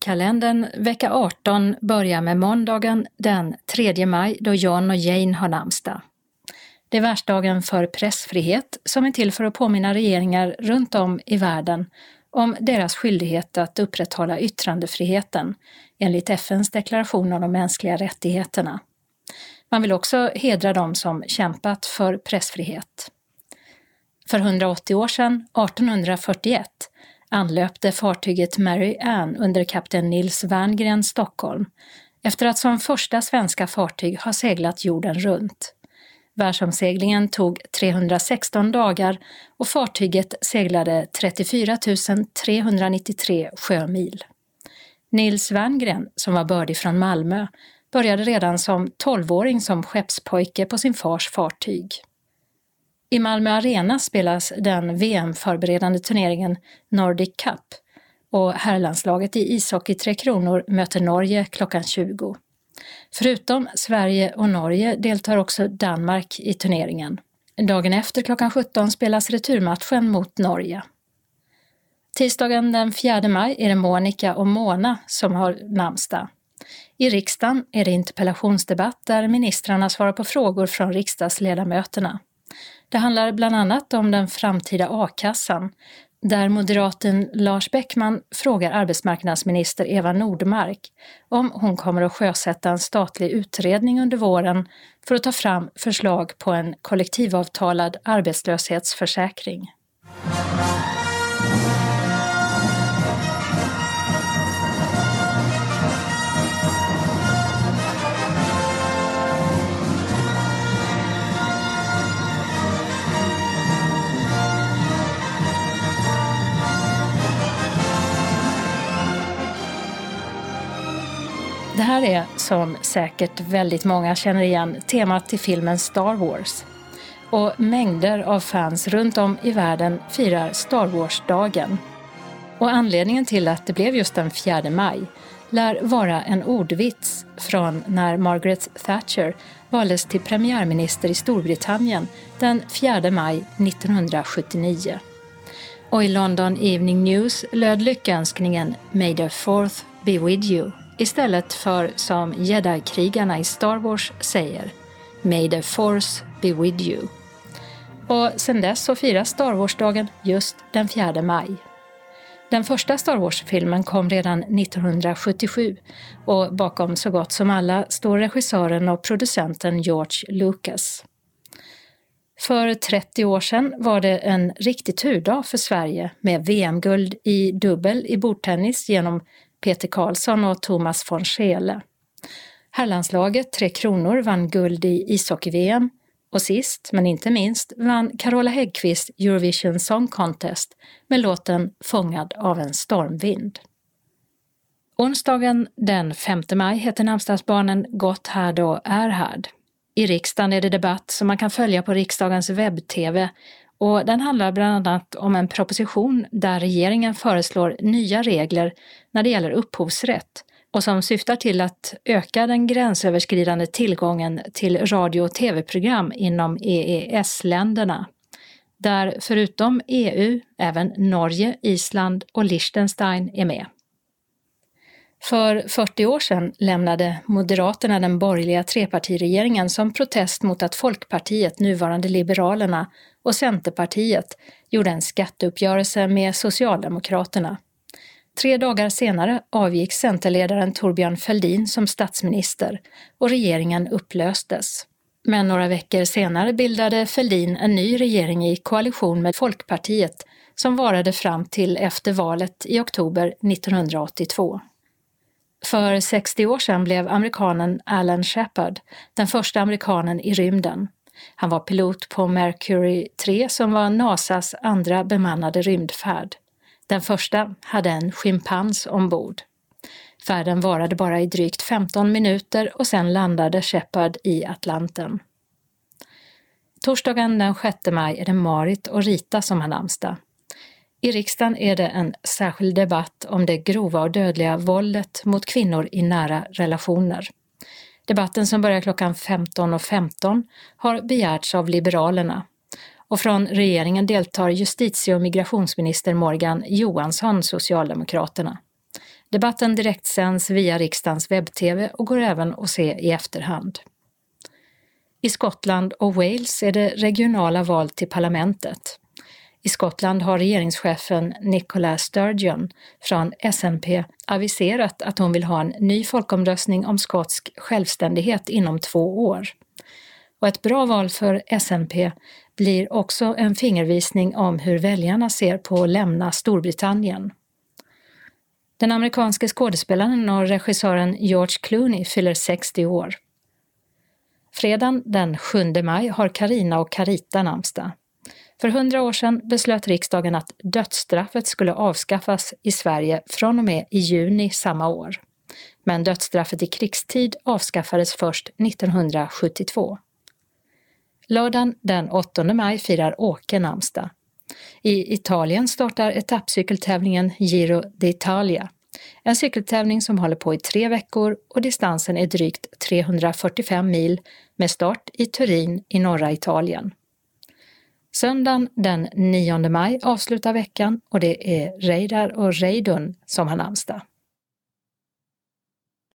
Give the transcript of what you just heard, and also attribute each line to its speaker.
Speaker 1: Kalendern vecka 18 börjar med måndagen den 3 maj då John och Jane har namnsdag. Det är världsdagen för pressfrihet som är till för att påminna regeringar runt om i världen om deras skyldighet att upprätthålla yttrandefriheten enligt FN:s deklaration om de mänskliga rättigheterna. Man vill också hedra dem som kämpat för pressfrihet. För 180 år sedan, 1841, anlöpte fartyget Mary Ann under kapten Nils Werngren Stockholm efter att som första svenska fartyg ha seglat jorden runt. Världsomseglingen tog 316 dagar och fartyget seglade 34 393 sjömil. Nils Werngren, som var bördig från Malmö, började redan som 12-åring som skeppspojke på sin fars fartyg. I Malmö Arena spelas den VM-förberedande turneringen Nordic Cup och herrlandslaget i ishockey 3 Kronor möter Norge klockan 20. Förutom Sverige och Norge deltar också Danmark i turneringen. Dagen efter klockan 17 spelas returmatchen mot Norge. Tisdagen den 4 maj är det Monica och Mona som har namnsdag. I riksdagen är det interpellationsdebatt där ministrarna svarar på frågor från riksdagsledamöterna. Det handlar bland annat om den framtida a-kassan, där moderaten Lars Bäckman frågar arbetsmarknadsminister Eva Nordmark om hon kommer att sjösätta en statlig utredning under våren för att ta fram förslag på en kollektivavtalad arbetslöshetsförsäkring. Det här är, som säkert väldigt många känner igen, temat till filmen Star Wars. Och mängder av fans runt om i världen firar Star Wars-dagen. Och anledningen till att det blev just den 4 maj lär vara en ordvits från när Margaret Thatcher valdes till premiärminister i Storbritannien den 4 maj 1979. Och i London Evening News löd lyckönskningen May the 4th be with you. Istället för som Jedi-krigarna i Star Wars säger, May the Force be with you. Och sedan dess så firas Star Wars-dagen just den 4 maj. Den första Star Wars-filmen kom redan 1977 och bakom så gott som alla står regissören och producenten George Lucas. För 30 år sedan var det en riktig turdag för Sverige med VM-guld i dubbel i bordtennis genom Peter Karlsson och Thomas von Scheele. Herrlandslaget 3 Kronor vann guld i ishockey-VM och sist, men inte minst, vann Carola Häggkvist Eurovision Song Contest med låten Fångad av en stormvind. Onsdagen den 5 maj heter namnsdagsbarnen Gotthard och Erhard. I riksdagen är det debatt som man kan följa på riksdagens webb-tv och den handlar bland annat om en proposition där regeringen föreslår nya regler när det gäller upphovsrätt och som syftar till att öka den gränsöverskridande tillgången till radio- och tv-program inom EES-länderna, där förutom EU även Norge, Island och Liechtenstein är med. För 40 år sedan lämnade Moderaterna den borgerliga trepartiregeringen som protest mot att Folkpartiet, nuvarande Liberalerna och Centerpartiet gjorde en skatteuppgörelse med Socialdemokraterna. 3 dagar senare avgick Centerledaren Thorbjörn Fälldin som statsminister och regeringen upplöstes. Men några veckor senare bildade Fälldin en ny regering i koalition med Folkpartiet som varade fram till efter valet i oktober 1982. För 60 år sedan blev amerikanen Alan Shepard den första amerikanen i rymden. Han var pilot på Mercury 3 som var NASAs andra bemannade rymdfärd. Den första hade en schimpans ombord. Färden varade bara i drygt 15 minuter och sen landade Shepard i Atlanten. Torsdagen den 6 maj är det Marit och Rita som har namnsdag. I riksdagen är det en särskild debatt om det grova och dödliga våldet mot kvinnor i nära relationer. Debatten som börjar klockan 15.15 har begärts av Liberalerna. Och från regeringen deltar justitie- och migrationsminister Morgan Johansson, Socialdemokraterna. Debatten direktsänds via riksdagens webb-tv och går även att se i efterhand. I Skottland och Wales är det regionala val till parlamentet. I Skottland har regeringschefen Nicola Sturgeon från SNP aviserat att hon vill ha en ny folkomröstning om skotsk självständighet inom 2 år. Och ett bra val för SNP blir också en fingervisning om hur väljarna ser på att lämna Storbritannien. Den amerikanske skådespelaren och regissören George Clooney fyller 60 år. Fredagen den 7 maj har Carina och Carita namnsdag. För 100 år sedan beslöt riksdagen att dödsstraffet skulle avskaffas i Sverige från och med i juni samma år. Men dödsstraffet i krigstid avskaffades först 1972. Lördagen den 8 maj firar Åke namnsdag. I Italien startar etappcykeltävlingen Giro d'Italia. En cykeltävling som håller på i 3 veckor och distansen är drygt 345 mil med start i Turin i norra Italien. Söndagen den 9 maj avslutar veckan och det är Reidar och Reidun som har namnsdag.